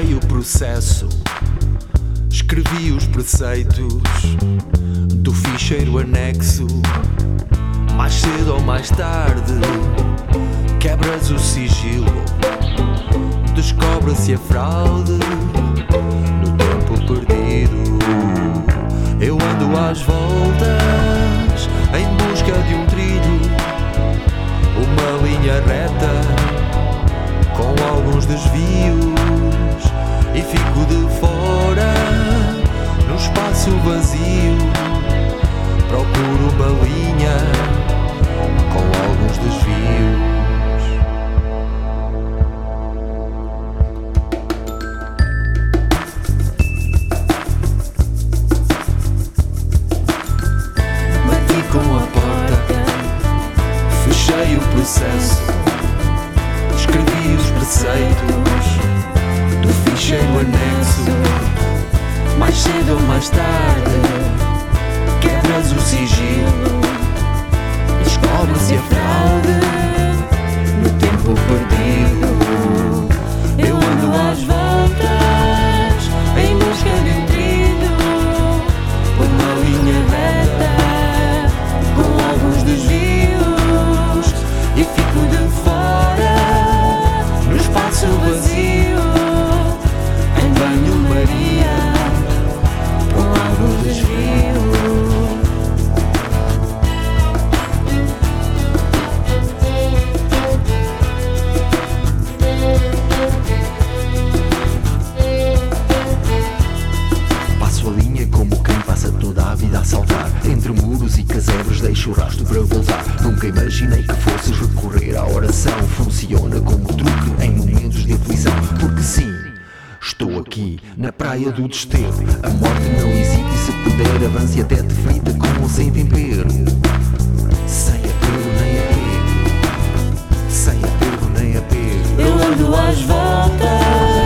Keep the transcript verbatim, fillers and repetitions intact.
Fechei o processo, escrevi os preceitos do ficheiro anexo. Mais cedo ou mais tarde quebras o sigilo, descobre-se a fraude no tempo perdido. Eu ando às voltas em busca de um trilho, uma linha reta com alguns desvios, e fico de fora no espaço vazio. Procuro uma linha com alguns desvios. Bati com a porta, fechei o processo, escrevi os preceitos do ficheiro anexo. Mais cedo ou mais tarde quebras o sigilo, descobre-se a fraude no tempo perdido. Eu ando às voltas em busca de um trilho, uma linha reta com alguns desvios, e fico de fora no espaço vazio, em banho-maria com alguns desvios. A saltar entre muros e casebres, deixo o rastro para voltar. Nunca imaginei que fosses recorrer à oração. Funciona como truque em momentos de aflição. Porque sim, estou aqui na praia do desterro. A morte não hesite e se puder avance até te frita com ou sem tempero. Sem apego nem apego, sem apego nem apego. Eu ando às voltas